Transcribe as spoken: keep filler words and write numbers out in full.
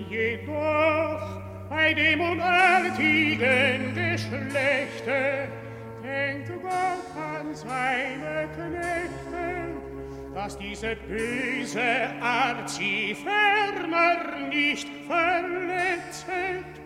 Jedoch bei dem unartigen Geschlechte denkt Gott an seine Knechte, dass diese böse Art sie ferner nicht verletzet.